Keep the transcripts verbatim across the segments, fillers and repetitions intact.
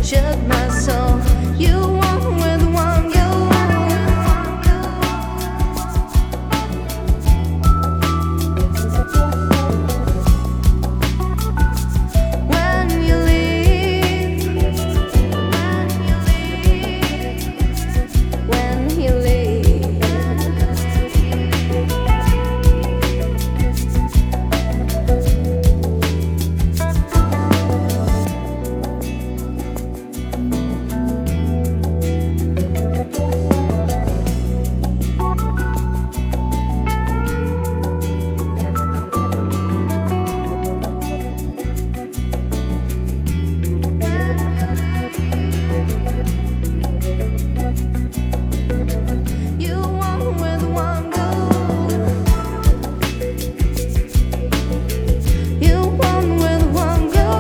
shut my soul. You want with one go. When you leave, when you leave, you want with one go. You want with one go.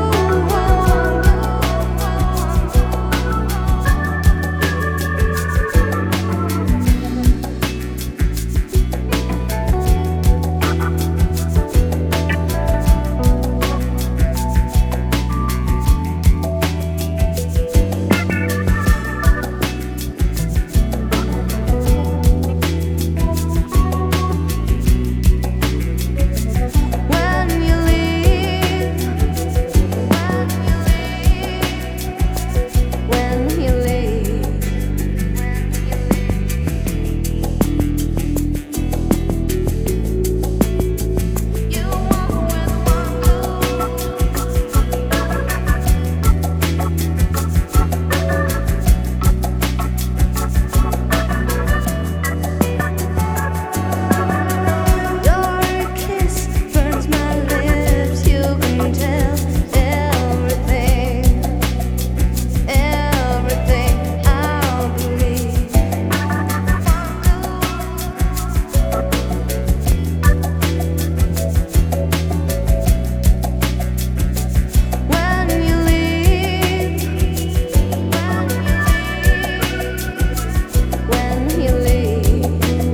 When you leave, when you leave, you want with one go. Your kiss burns my lips. You can tell everything, everything. I'll believe. When you leave, when you leave.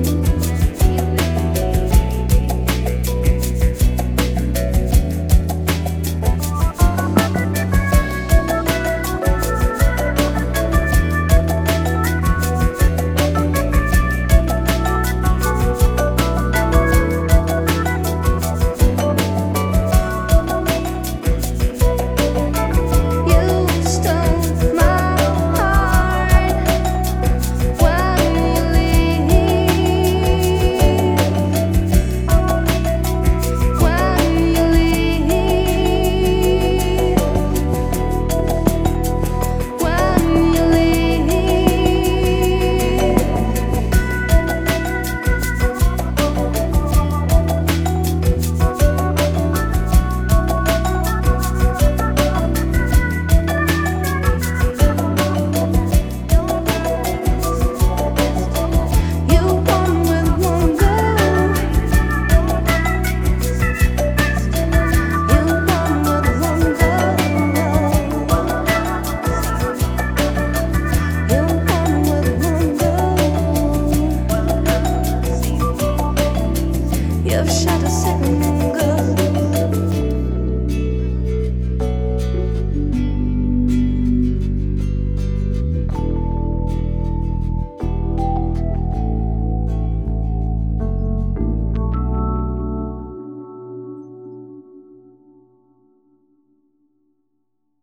You stole my heart when you leave, when you leave, when you leave. You want with one go. You want with one go. You want with one go. You've shot a second.